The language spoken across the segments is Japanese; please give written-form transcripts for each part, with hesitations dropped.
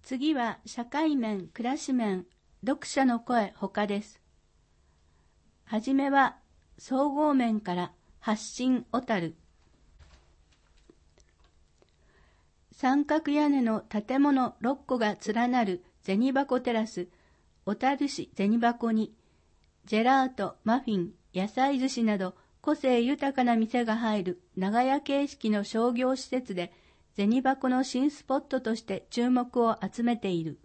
次は社会面、暮らし面、読者の声他です。はじめは総合面から発信小樽。三角屋根の建物6個が連なる銭箱テラス、小樽市銭箱に、ジェラート、マフィン、野菜寿司など個性豊かな店が入る長屋形式の商業施設で、銭箱の新スポットとして注目を集めている。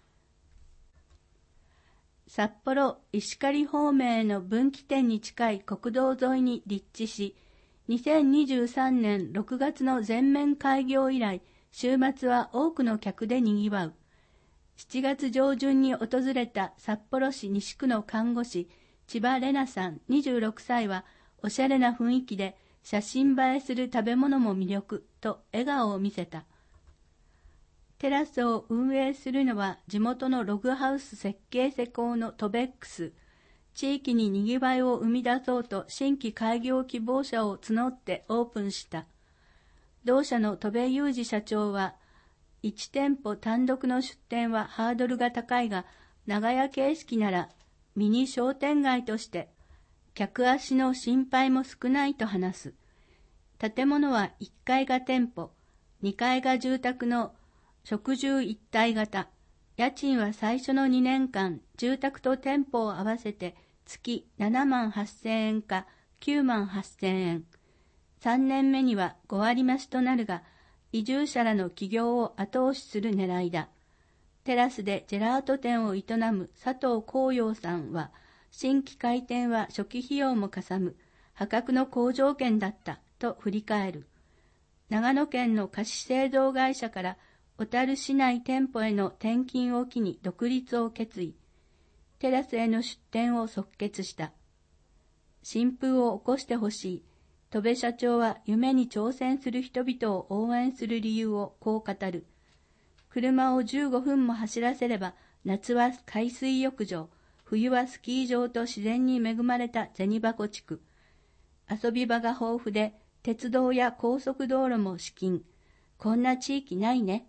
札幌石狩方面への分岐点に近い国道沿いに立地し、2023年6月の全面開業以来、週末は多くの客で賑わう。7月上旬に訪れた札幌市西区の看護師、千葉玲奈さん26歳は、おしゃれな雰囲気で写真映えする食べ物も魅力と笑顔を見せた。テラスを運営するのは地元のログハウス設計施工のトベックス。地域ににぎわいを生み出そうと新規開業希望者を募ってオープンした。同社の戸部裕二社長は、1店舗単独の出店はハードルが高いが、長屋形式ならミニ商店街として客足の心配も少ないと話す。建物は1階が店舗、2階が住宅の職住一体型。家賃は最初の2年間、住宅と店舗を合わせて月7万8000円か9万8000円。3年目には5割増しとなるが、移住者らの起業を後押しする狙いだ。テラスでジェラート店を営む佐藤光陽さんは、新規開店は初期費用もかさむ破格の好条件だったと振り返る。長野県の菓子製造会社から小樽市内店舗への転勤を機に独立を決意。テラスへの出店を即決した。新風を起こしてほしい。戸部社長は夢に挑戦する人々を応援する理由をこう語る。車を15分も走らせれば、夏は海水浴場、冬はスキー場と自然に恵まれた銭箱地区。遊び場が豊富で、鉄道や高速道路も至近。こんな地域ないね。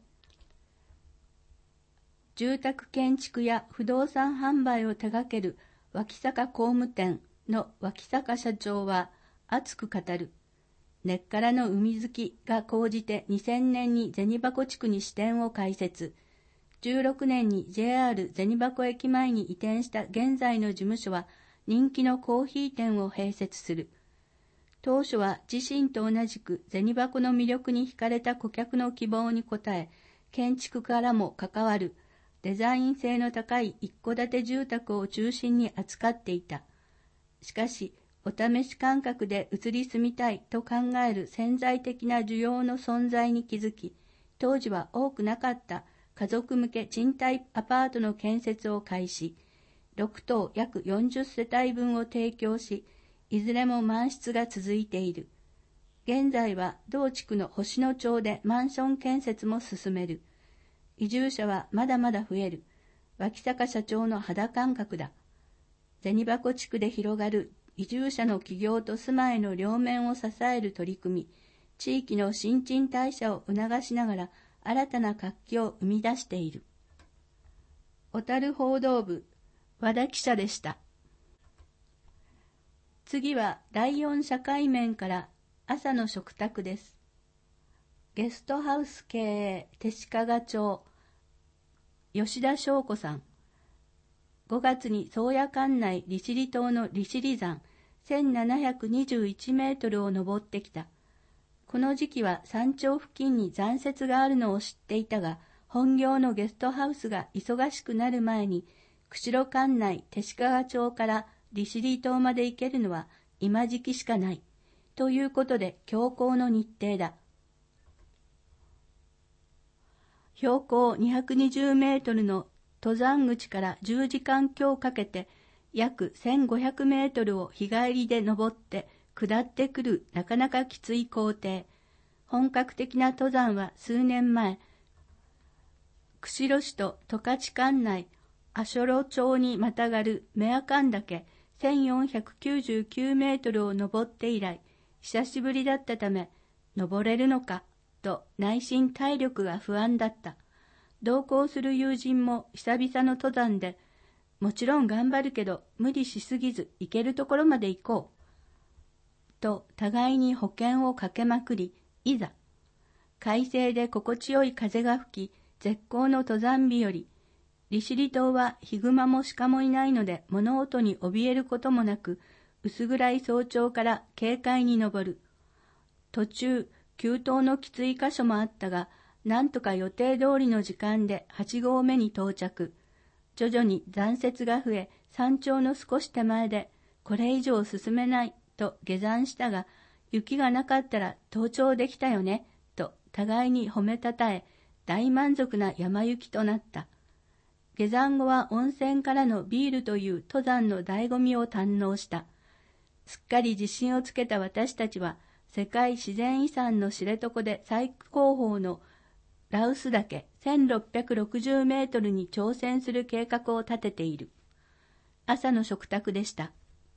住宅建築や不動産販売を手掛ける脇坂工務店の脇坂社長は熱く語る。根っからの海好きが高じて2000年に銭箱地区に支店を開設。16年に JR 銭箱駅前に移転した現在の事務所は人気のコーヒー店を併設する。当初は自身と同じく銭箱の魅力に惹かれた顧客の希望に応え、建築からも関わるデザイン性の高い一戸建て住宅を中心に扱っていた。しかし、お試し感覚で移り住みたいと考える潜在的な需要の存在に気づき、当時は多くなかった家族向け賃貸アパートの建設を開始、6棟約40世帯分を提供し、いずれも満室が続いている。現在は同地区の星野町でマンション建設も進める。移住者はまだまだ増える。脇坂社長の肌感覚だ。銭箱地区で広がる移住者の起業と住まいの両面を支える取り組み、地域の新陳代謝を促しながら新たな活気を生み出している。小樽報道部、和田記者でした。次は第4社会面から朝の食卓です。ゲストハウス経営手鹿賀町、吉田翔子さん。5月に宗谷管内利尻島の利尻山1721メートルを登ってきた。この時期は山頂付近に残雪があるのを知っていたが、本業のゲストハウスが忙しくなる前に、釧路管内手鹿賀町から利尻島まで行けるのは今時期しかない。ということで強行の日程だ。標高220メートルの登山口から10時間強かけて約1500メートルを日帰りで登って下ってくるなかなかきつい工程。本格的な登山は数年前、釧路市と十勝管内足寄町にまたがる目阿寒岳1499メートルを登って以来、久しぶりだったため、登れるのかと内心体力が不安だった。 同行する友人も久々の登山で、もちろん頑張るけど無理しすぎず行けるところまで行こう。と互いに保険をかけまくり、いざ。快晴で心地よい風が吹き、絶好の登山日和。利尻島はヒグマも鹿もいないので物音に怯えることもなく、薄暗い早朝から軽快に登る。途中、急登のきつい箇所もあったが、なんとか予定通りの時間で8合目に到着。徐々に残雪が増え、山頂の少し手前で、これ以上進めないと下山したが、雪がなかったら登頂できたよね、と互いに褒めたたえ、大満足な山行きとなった。下山後は温泉からのビールという登山の醍醐味を堪能した。すっかり自信をつけた私たちは、世界自然遺産の知床で最高峰の羅臼岳1660メートルに挑戦する計画を立てている。朝の食卓でした。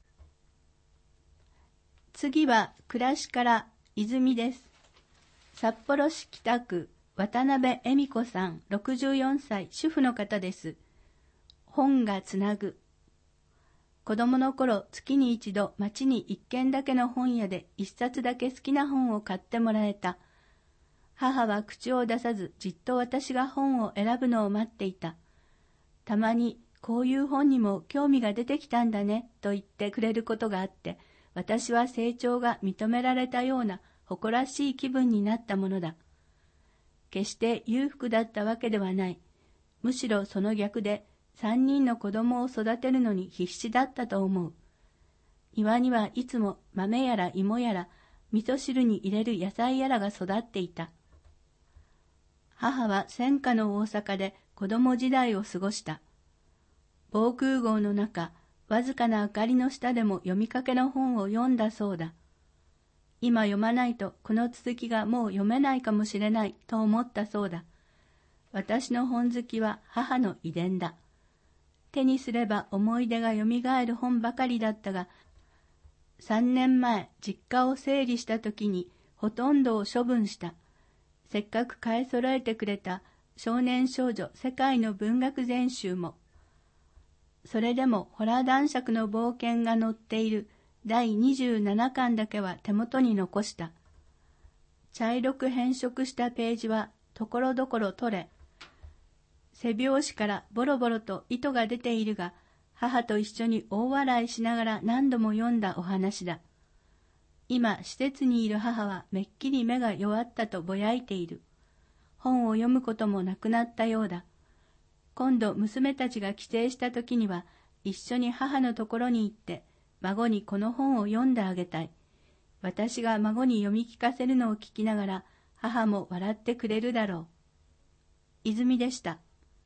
次は暮らしから泉です。札幌市北区渡辺恵美子さん64歳主婦の方です。本がつなぐ。子供の頃月に一度町に一軒だけの本屋で一冊だけ好きな本を買ってもらえた。母は口を出さずじっと私が本を選ぶのを待っていた。たまにこういう本にも興味が出てきたんだねと言ってくれることがあって、私は成長が認められたような誇らしい気分になったものだ。決して裕福だったわけではない。むしろその逆で3人の子供を育てるのに必死だったと思う。庭にはいつも豆やら芋やら味噌汁に入れる野菜やらが育っていた。母は戦火の大阪で子供時代を過ごした。防空壕の中、わずかな明かりの下でも読みかけの本を読んだそうだ。今読まないとこの続きがもう読めないかもしれないと思ったそうだ。私の本好きは母の遺伝だ。手にすれば思い出がよみがえる本ばかりだったが、3年前実家を整理した時にほとんどを処分した。せっかく買い揃えてくれた少年少女世界の文学全集も。それでもホラー男爵の冒険が載っている第27巻だけは手元に残した。茶色く変色したページはところどころ取れ、背表紙からボロボロと糸が出ているが、母と一緒に大笑いしながら何度も読んだお話だ。今、施設にいる母はめっきり目が弱ったとぼやいている。本を読むこともなくなったようだ。今度娘たちが帰省した時には、一緒に母のところに行って、孫にこの本を読んであげたい。私が孫に読み聞かせるのを聞きながら、母も笑ってくれるだろう。泉でした。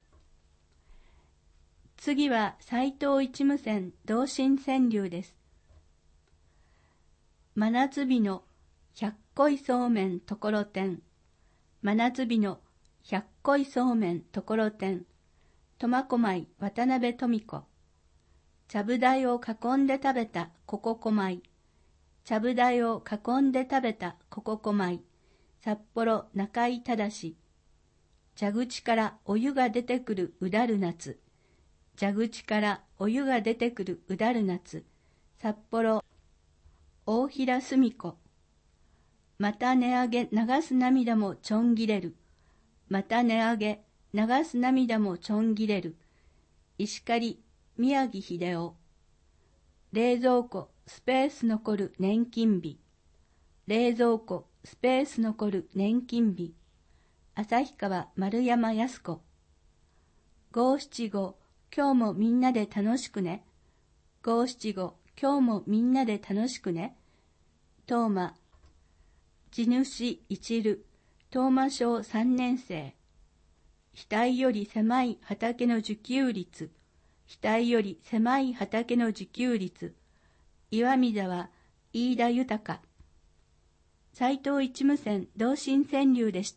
次は斎藤一無線同心川柳です。真夏日の百恋そうめんところてん。真夏日の百恋そうめんところてん。苫小牧渡辺富子。ちゃぶ台を囲んで食べたここ小舞。ちゃぶ台を囲んで食べたここ小舞。札幌中井正。蛇口からお湯が出てくるうだる夏。蛇口からお湯が出てくるうだる夏。札幌大平澄子。また値上げ流す涙もちょんぎれる。また値上げ流す涙もちょんぎれる。石狩宮城秀夫。冷蔵庫スペース残る年金日。冷蔵庫スペース残る年金日。旭川丸山靖子。五七五今日もみんなで楽しくね。五七五今日もみんなで楽しくね。東馬地主一る東馬小3年生。額より狭い畑の自給率。額より狭い畑の自給率。岩見沢飯田豊。斎藤一無線同心川柳でした。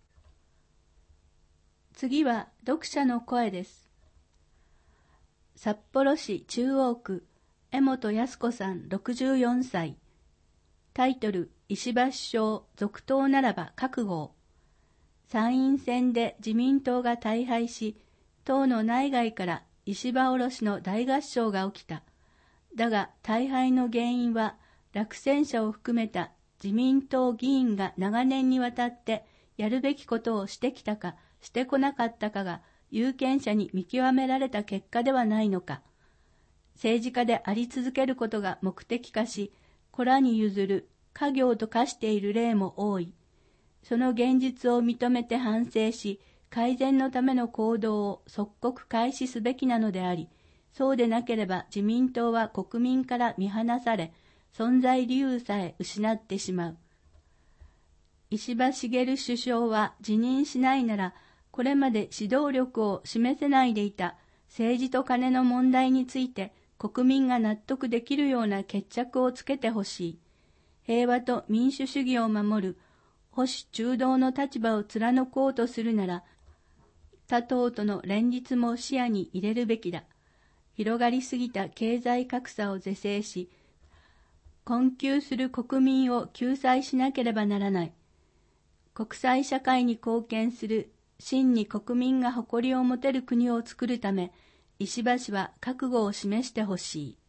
次は読者の声です。札幌市中央区江本靖子さん64歳。タイトル石橋小続投ならば覚悟。 参院選で自民党が大敗し、党の内外から石破おろしの大合唱が起きた。だが大敗の原因は落選者を含めた自民党議員が長年にわたってやるべきことをしてきたかしてこなかったかが有権者に見極められた結果ではないのか。政治家であり続けることが目的化し、子らに譲る家業と化している例も多い。その現実を認めて反省し、改善のための行動を即刻開始すべきなのであり、そうでなければ自民党は国民から見放され、存在理由さえ失ってしまう。石破茂首相は辞任しないなら、これまで指導力を示せないでいた政治と金の問題について国民が納得できるような決着をつけてほしい。平和と民主主義を守る保守中道の立場を貫こうとするなら、他党との連立も視野に入れるべきだ。広がりすぎた経済格差を是正し、困窮する国民を救済しなければならない。国際社会に貢献する真に国民が誇りを持てる国を作るため、石破氏は覚悟を示してほしい。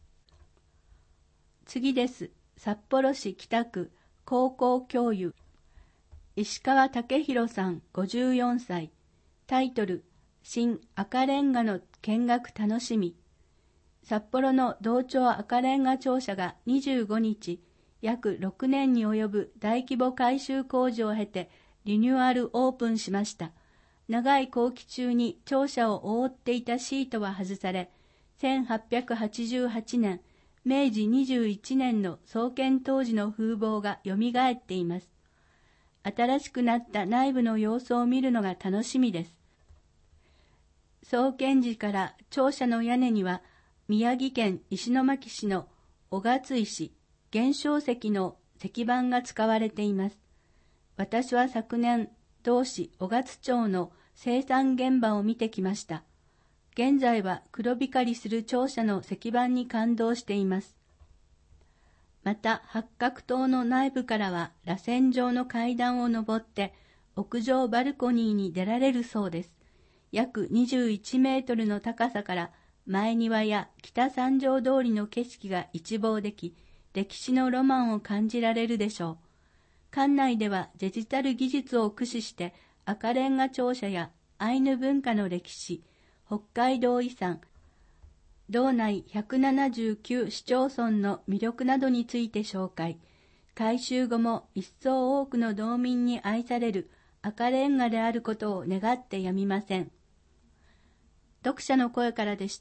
次です。札幌市北区高校教諭石川武弘さん54歳。タイトル、新赤レンガの見学楽しみ。札幌の同庁赤レンガ庁舎が25日、約6年に及ぶ大規模改修工事を経てリニューアルオープンしました。長い工期中に庁舎を覆っていたシートは外され、1888年、明治21年の創建当時の風貌がよみがえっています。新しくなった内部の様子を見るのが楽しみです。創建時から庁舎の屋根には宮城県石巻市の雄勝石、原焼石の石板が使われています。私は昨年、同市雄勝町の生産現場を見てきました。現在は黒光りする庁舎の石板に感動しています。また八角塔の内部からは螺旋状の階段を上って屋上バルコニーに出られるそうです。約21メートルの高さから前庭や北三条通りの景色が一望でき、歴史のロマンを感じられるでしょう。館内ではデジタル技術を駆使して赤レンガ庁舎やアイヌ文化の歴史、北海道遺産、道内179市町村の魅力などについて紹介。改修後も一層多くの道民に愛される赤レンガであることを願ってやみません。読者の声からでした。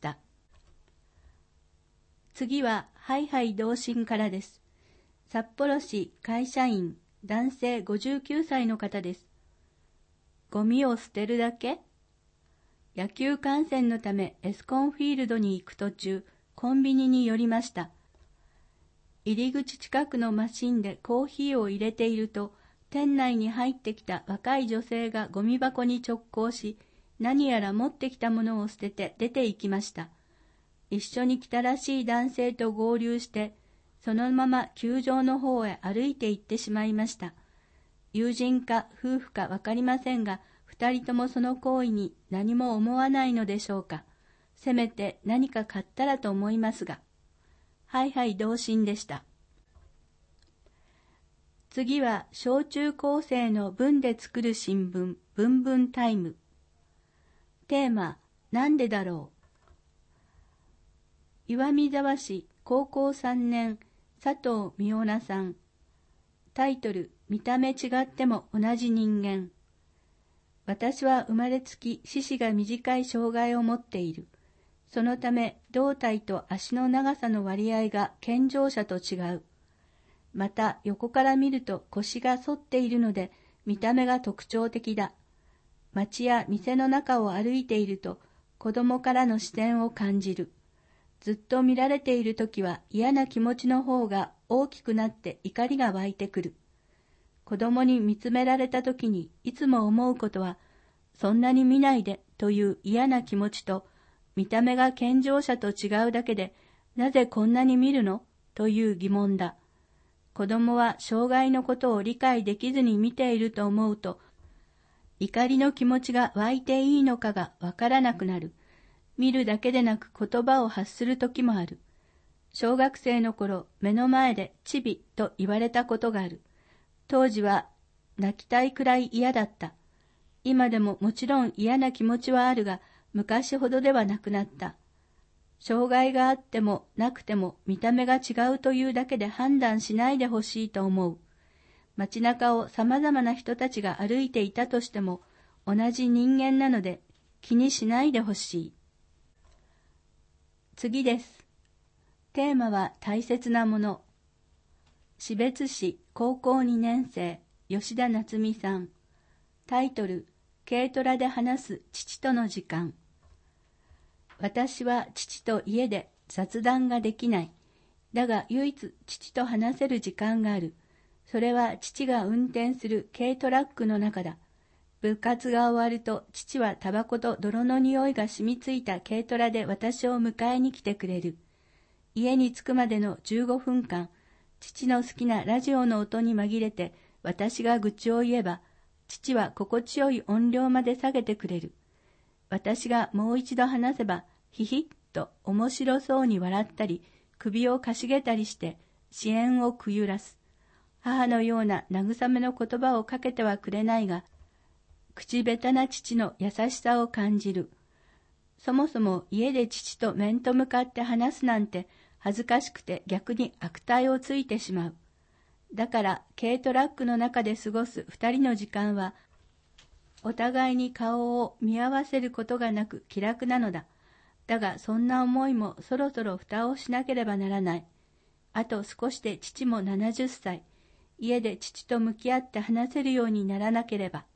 次はハイハイ同心からです。札幌市会社員男性59歳の方です。ゴミを捨てるだけ？野球観戦のためエスコンフィールドに行く途中、コンビニに寄りました。入り口近くのマシンでコーヒーを入れていると、店内に入ってきた若い女性がゴミ箱に直行し、何やら持ってきたものを捨てて出て行きました。一緒に来たらしい男性と合流して、そのまま球場の方へ歩いて行ってしまいました。友人か夫婦かわかりませんが、二人ともその行為に何も思わないのでしょうか。せめて何か買ったらと思いますが。はいはい同心でした。次は小中高生の文で作る新聞、文文タイム。テーマ、なんでだろう。岩見沢市高校3年、佐藤美央奈さん。タイトル、見た目違っても同じ人間。私は生まれつき四肢が短い障害を持っている。そのため胴体と足の長さの割合が健常者と違う。また横から見ると腰が反っているので見た目が特徴的だ。街や店の中を歩いていると子供からの視線を感じる。ずっと見られているときは嫌な気持ちの方が大きくなって怒りが湧いてくる。子供に見つめられたときにいつも思うことは、そんなに見ないでという嫌な気持ちと、見た目が健常者と違うだけで、なぜこんなに見るのという疑問だ。子供は障害のことを理解できずに見ていると思うと、 怒りの気持ちが湧いていいのかがわからなくなる。見るだけでなく言葉を発する時もある。小学生の頃、目の前でチビと言われたことがある。当時は泣きたいくらい嫌だった。今でももちろん嫌な気持ちはあるが、昔ほどではなくなった。障害があってもなくても見た目が違うというだけで判断しないでほしいと思う。街中を様々な人たちが歩いていたとしても、同じ人間なので気にしないでほしい。次です。テーマは大切なもの。士別市高校2年生、吉田夏美さん。タイトル、軽トラで話す父との時間。私は父と家で雑談ができない。だが唯一父と話せる時間がある。それは父が運転する軽トラックの中だ。部活が終わると父はタバコと泥の匂いが染みついた軽トラで私を迎えに来てくれる。家に着くまでの15分間、父の好きなラジオの音に紛れて私が愚痴を言えば、父は心地よい音量まで下げてくれる。私がもう一度話せば、ひひっと面白そうに笑ったり、首をかしげたりして支援をくゆらす。母のような慰めの言葉をかけてはくれないが、口下手な父の優しさを感じる。そもそも家で父と面と向かって話すなんて恥ずかしくて逆に悪態をついてしまう。だから軽トラックの中で過ごす2人の時間は、お互いに顔を見合わせることがなく気楽なのだ。だがそんな思いもそろそろ蓋をしなければならない。あと少しで父も70歳。家で父と向き合って話せるようにならなければ。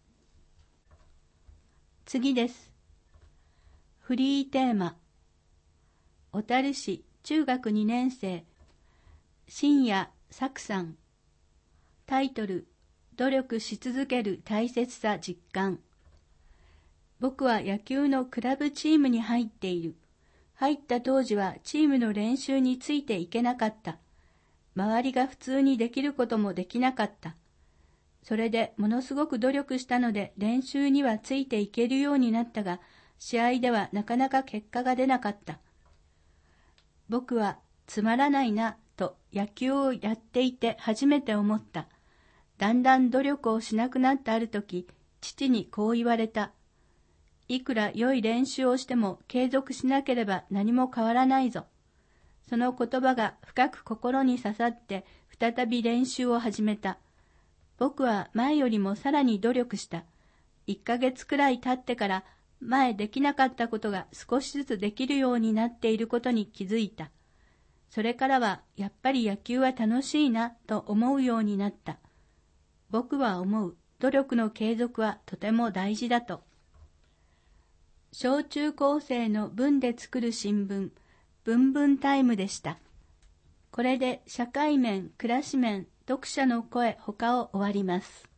次です。フリーテーマ。小樽市中学2年生、深夜作さん。タイトル、努力し続ける大切さ実感。僕は野球のクラブチームに入っている。入った当時はチームの練習についていけなかった。周りが普通にできることもできなかった。それでものすごく努力したので練習にはついていけるようになったが、試合ではなかなか結果が出なかった。僕はつまらないなと野球をやっていて初めて思った。だんだん努力をしなくなったある時、父にこう言われた。いくら良い練習をしても継続しなければ何も変わらないぞ。その言葉が深く心に刺さって再び練習を始めた。僕は前よりもさらに努力した。1ヶ月くらい経ってから前できなかったことが少しずつできるようになっていることに気づいた。それからはやっぱり野球は楽しいなと思うようになった。僕は思う。努力の継続はとても大事だと。小中高生の文で作る新聞、文文タイムでした。これで社会面、暮らし面、読者の声他を終わります。